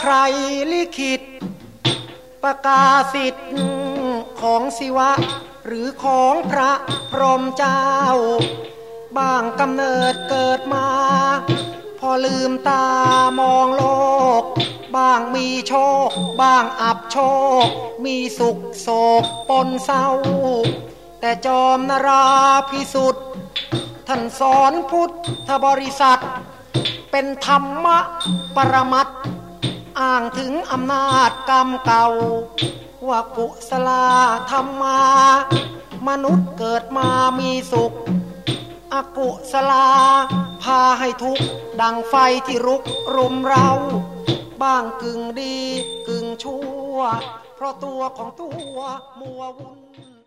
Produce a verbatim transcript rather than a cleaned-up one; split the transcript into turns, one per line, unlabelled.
ใครลิขิตประกาศิทธิ์ของศิวะหรือของพระพรหมเจ้าบ้างกำเนิดเกิดมาพอลืมตามองโลกบ้างมีโชคบ้างอับโชคมีสุขโศกปนเศร้าแต่จอมนราพิสุทธิ์ท่านสอนพุทธบริษัทเป็นธรรมะปรมัตถ์อ้างถึงอำนาจกรรมเก่าว่ากุศลธรรมมามนุษย์เกิดมามีสุขอกุศลพาให้ทุกข์ดังไฟที่รุกรุมเราบ้างกึ่งดีกึ่งชั่วเพราะตัวของตัวมัววุ่น